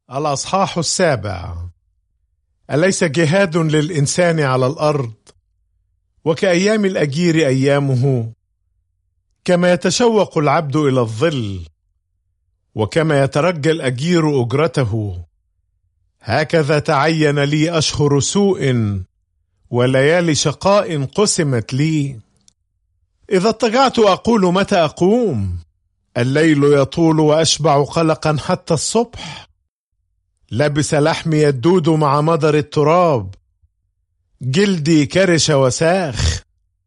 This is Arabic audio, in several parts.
الأصحاح 7. أليس جهاد للإنسان على الأرض وكأيام الأجير أيامه؟ كما يتشوق العبد إلى الظل وكما يترجى الأجير أجرته، هكذا تعين لي أشهر سوء وليالي شقاء قسمت لي. إذا اضطجعت أقول متى أقوم؟ الليل يطول وأشبع قلقا حتى الصبح. لبس لحمي الدود مع مضر التراب، جلدي كرش وساخ.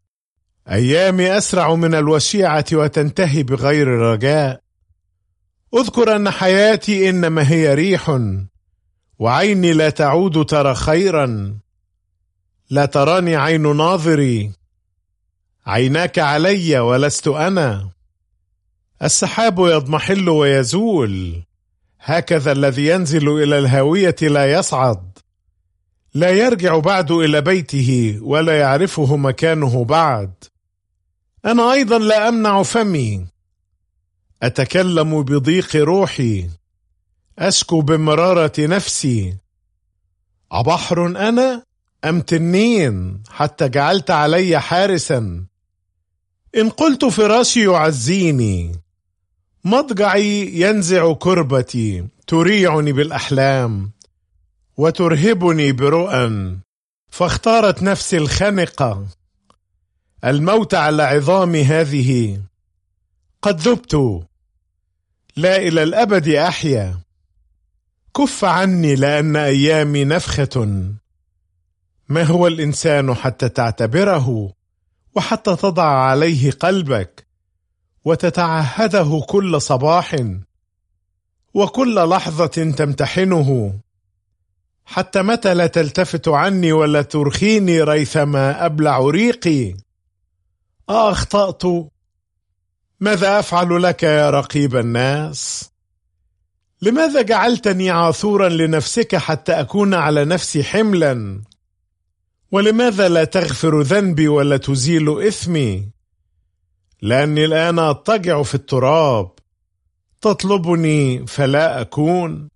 أيامي أسرع من الوشيعة وتنتهي بغير رجاء. أذكر أن حياتي إنما هي ريح، وعيني لا تعود ترى خيرا. لا تراني عين ناظري، عيناك علي ولست أنا. السحاب يضمحل ويزول، هكذا الذي ينزل إلى الهاوية لا يصعد. لا يرجع بعد إلى بيته ولا يعرفه مكانه بعد. أنا أيضا لا أمنع فمي، أتكلم بضيق روحي، أشكو بمرارة نفسي. أبحر أنا أم تنين حتى جعلت علي حارسا؟ إن قلت فراشي يعزيني، مضجعي ينزع كربتي، تريعني بالأحلام وترهبني برؤى. فاختارت نفسي الخنقة، الموت على عظام هذه. قد ذبت، لا إلى الأبد أحيا. كف عني لأن أيامي نفخة. ما هو الإنسان حتى تعتبره وحتى تضع عليه قلبك وتتعهده كل صباح وكل لحظة تمتحنه؟ حتى متى لا تلتفت عني ولا ترخيني ريثما أبلع ريقي؟ أخطأت؟ ماذا أفعل لك يا رقيب الناس؟ لماذا جعلتني عاثورا لنفسك حتى أكون على نفسي حملا؟ ولماذا لا تغفر ذنبي ولا تزيل إثمي؟ لأني الآن أضطجع في التراب، تطلبني فلا أكون.